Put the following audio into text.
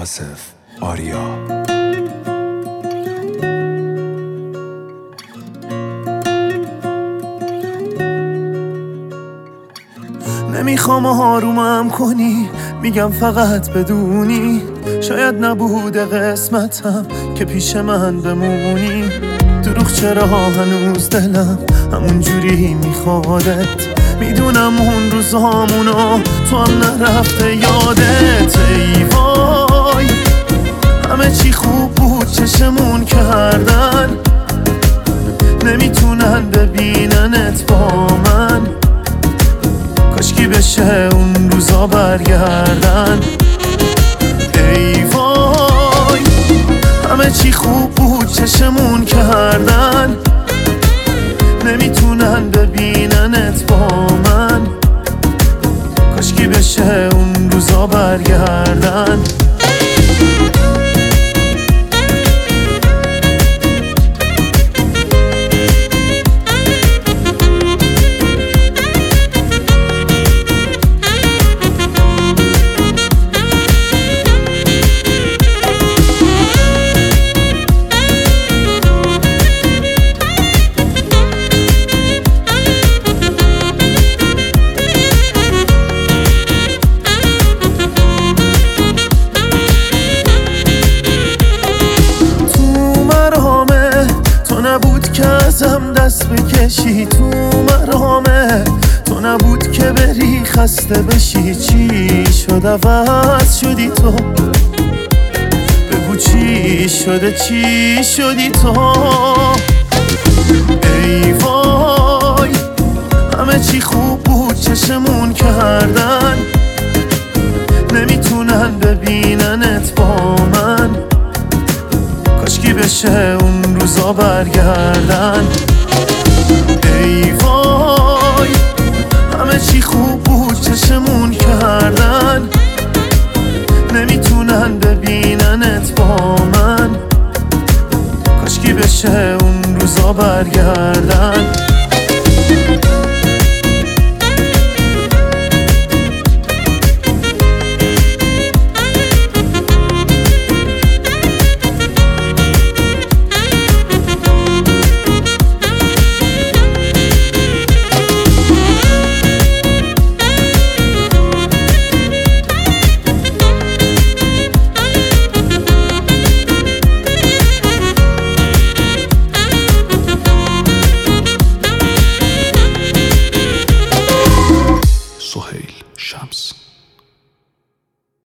آصف آریا. نمیخوام آرومم کنی، میگم فقط بدونی شاید نبوده قسمتم که پیش من بمونی. دروغ چرا هنوز دلم همون جوری میخوادت، میدونم اون روزامونو تو هم نرفته یادت. ای وای همه چی خوب بود چشمون کردن، نمیتونن ببیننت با من. کاشکی بشه اون روزا برگردن. ای وای همه چی خوب بود چشمون کردن، نمیتونن ببیننت با من. کاشکی بشه اون روزا برگردن. نبود که ازم دست بکشی، تو مرامه تو نبود که بری خسته بشی. چی شد عوض شدی تو؟ بگو چی شده، چی شدی تو؟ ای وای همه چی خوب بود چشمون کردن، نمیتونن ببیننت با من. کاشکی بشه اون روزا برگردن. ای وای همه چی خوب بود چشمون کردن، نمیتونن ببیننت با من. کاشکی بشه اون روزا برگردن.